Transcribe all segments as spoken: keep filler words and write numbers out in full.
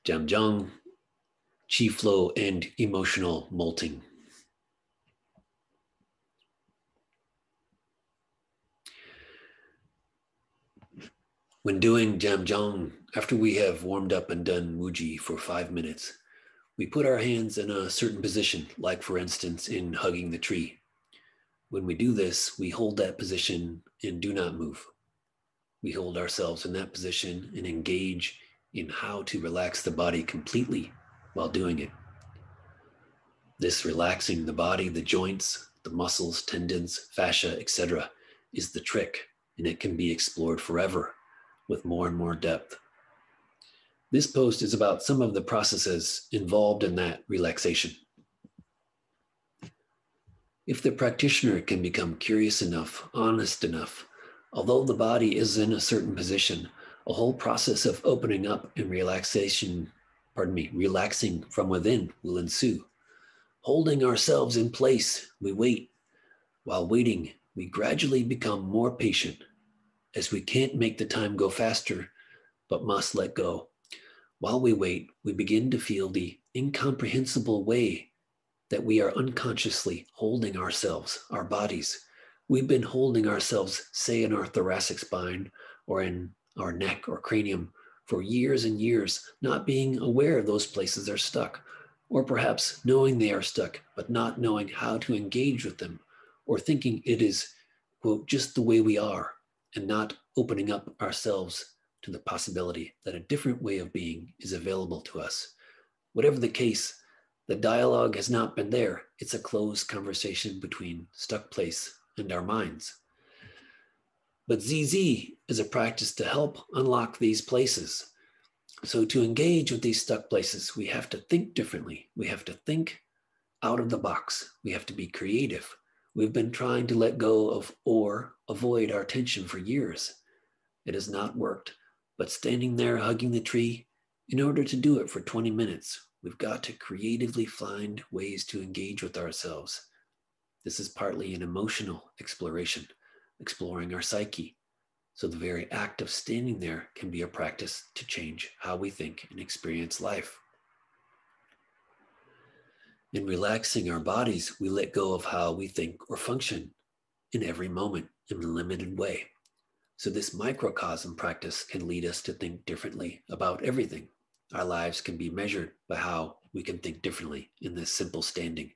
Jamjong, Chi flow, and emotional molting. When doing Jamjong, after we have warmed up and done Wuji for five minutes, we put our hands in a certain position, like for instance in hugging the tree. When we do this, we hold that position and do not move. We hold ourselves in that position and engage in how to relax the body completely while doing it. This relaxing the body, the joints, the muscles, tendons, fascia, et cetera, is the trick, and it can be explored forever with more and more depth. This post is about some of the processes involved in that relaxation. If the practitioner can become curious enough, honest enough, although the body is in a certain position, a whole process of opening up and relaxation, pardon me, relaxing from within will ensue. Holding ourselves in place, we wait. While waiting, we gradually become more patient, as we can't make the time go faster, but must let go. While we wait, we begin to feel the incomprehensible way that we are unconsciously holding ourselves, our bodies. We've been holding ourselves, say, in our thoracic spine or in our neck or cranium for years and years, not being aware those places are stuck, or perhaps knowing they are stuck, but not knowing how to engage with them, or thinking it is, quote, just the way we are, and not opening up ourselves to the possibility that a different way of being is available to us. Whatever the case, the dialogue has not been there. It's a closed conversation between stuck place and our minds. But Z Z is a practice to help unlock these places. So to engage with these stuck places, we have to think differently. We have to think out of the box. We have to be creative. We've been trying to let go of or avoid our tension for years. It has not worked, but standing there hugging the tree, in order to do it for twenty minutes, we've got to creatively find ways to engage with ourselves. This is partly an emotional exploration, exploring our psyche. So the very act of standing there can be a practice to change how we think and experience life. In relaxing our bodies, we let go of how we think or function in every moment in a limited way. So this microcosm practice can lead us to think differently about everything. Our lives can be measured by how we can think differently in this simple standing.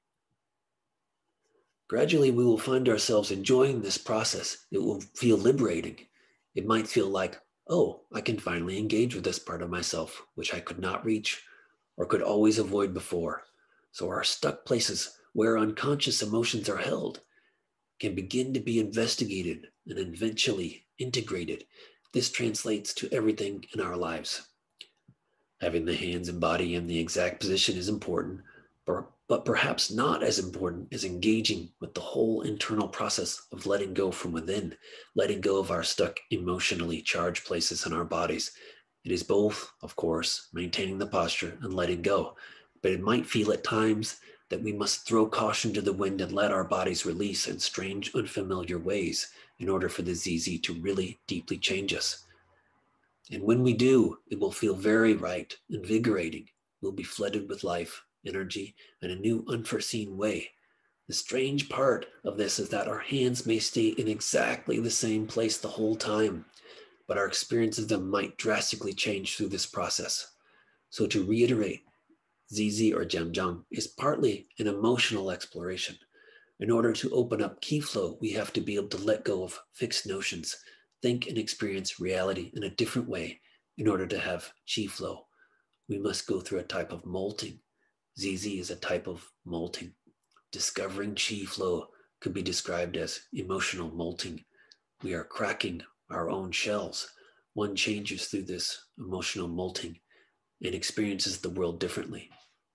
Gradually, we will find ourselves enjoying this process. It will feel liberating. It might feel like, oh, I can finally engage with this part of myself, which I could not reach or could always avoid before. So our stuck places where unconscious emotions are held can begin to be investigated and eventually integrated. This translates to everything in our lives. Having the hands and body in the exact position is important, but perhaps not as important as engaging with the whole internal process of letting go from within, letting go of our stuck emotionally charged places in our bodies. It is both, of course, maintaining the posture and letting go, but it might feel at times that we must throw caution to the wind and let our bodies release in strange, unfamiliar ways in order for the Z Z to really deeply change us. And when we do, it will feel very right, invigorating. We'll be flooded with life, energy, in a new, unforeseen way. The strange part of this is that our hands may stay in exactly the same place the whole time, but our experience of them might drastically change through this process. So to reiterate, Z Z or Jamjong is partly an emotional exploration. In order to open up Qi flow, we have to be able to let go of fixed notions, think and experience reality in a different way in order to have Qi flow. We must go through a type of molting. Z Z is a type of molting. Discovering Qi flow could be described as emotional molting. We are cracking our own shells. One changes through this emotional molting and experiences the world differently.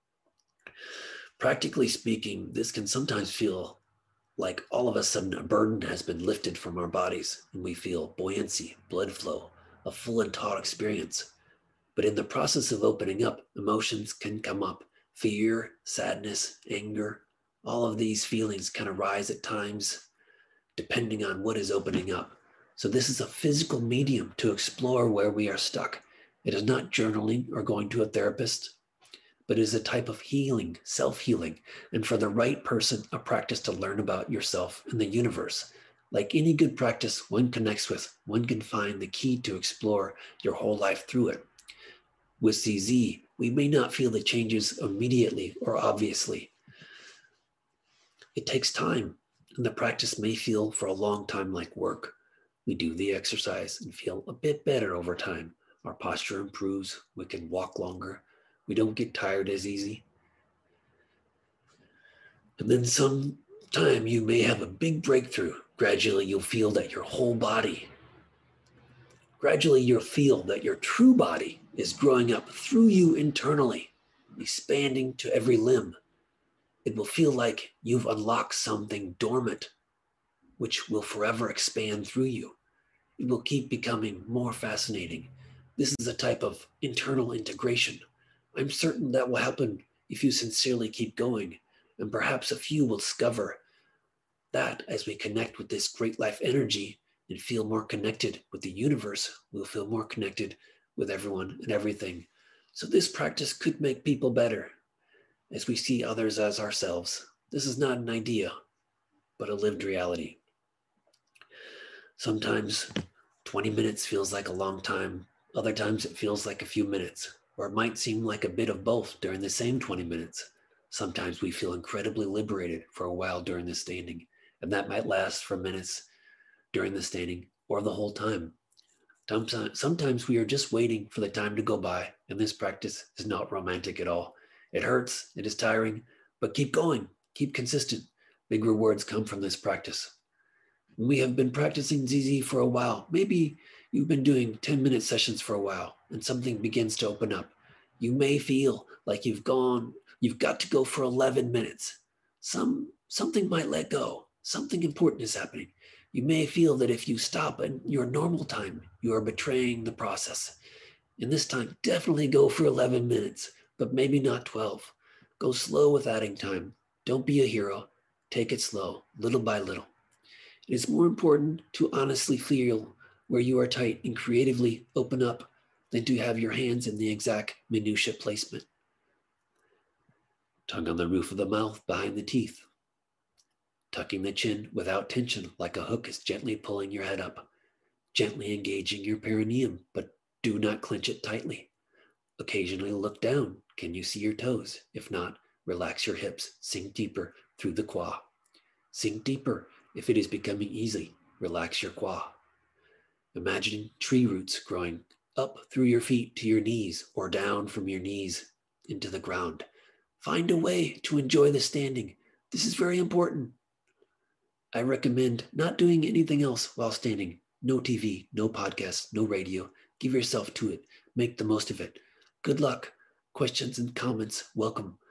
Practically speaking, this can sometimes feel like all of a sudden a burden has been lifted from our bodies and we feel buoyancy, blood flow, a full and taut experience. But in the process of opening up, emotions can come up. Fear, sadness, anger, all of these feelings can arise at times depending on what is opening up. So this is a physical medium to explore where we are stuck. It is not journaling or going to a therapist, but it is a type of healing, self-healing, and for the right person, a practice to learn about yourself and the universe. Like any good practice one connects with, one can find the key to explore your whole life through it. With Z Z, we may not feel the changes immediately or obviously. It takes time, and the practice may feel for a long time like work. We do the exercise and feel a bit better over time. Our posture improves, we can walk longer, we don't get tired as easy. And then sometime you may have a big breakthrough. Gradually you'll feel that your whole body, gradually you'll feel that your true body is growing up through you internally, expanding to every limb. It will feel like you've unlocked something dormant, which will forever expand through you. It will keep becoming more fascinating. This is a type of internal integration. I'm certain that will happen if you sincerely keep going, and perhaps a few will discover that as we connect with this great life energy and feel more connected with the universe, we'll feel more connected with everyone and everything. So this practice could make people better as we see others as ourselves. This is not an idea, but a lived reality. Sometimes twenty minutes feels like a long time. Other times it feels like a few minutes, or it might seem like a bit of both during the same twenty minutes. Sometimes we feel incredibly liberated for a while during the standing, and that might last for minutes during the standing or the whole time. Sometimes we are just waiting for the time to go by, and this practice is not romantic at all. It hurts, it is tiring, but keep going, keep consistent. Big rewards come from this practice. We have been practicing Z Z for a while. Maybe you've been doing ten minute sessions for a while and something begins to open up. You may feel like you've gone, you've got to go for eleven minutes. Some, something might let go. Something important is happening. You may feel that if you stop at your normal time, you are betraying the process. In this time, definitely go for eleven minutes, but maybe not twelve. Go slow with adding time. Don't be a hero. Take it slow, little by little. It is more important to honestly feel where you are tight and creatively open up than to have your hands in the exact minutia placement. Tongue on the roof of the mouth behind the teeth. Tucking the chin without tension, like a hook is gently pulling your head up. Gently engaging your perineum, but do not clench it tightly. Occasionally look down. Can you see your toes? If not, relax your hips. Sink deeper through the quad. Sink deeper. If it is becoming easy, relax your quad. Imagining tree roots growing up through your feet to your knees or down from your knees into the ground. Find a way to enjoy the standing. This is very important. I recommend not doing anything else while standing. No T V, no podcast, no radio. Give yourself to it. Make the most of it. Good luck. Questions and comments, welcome.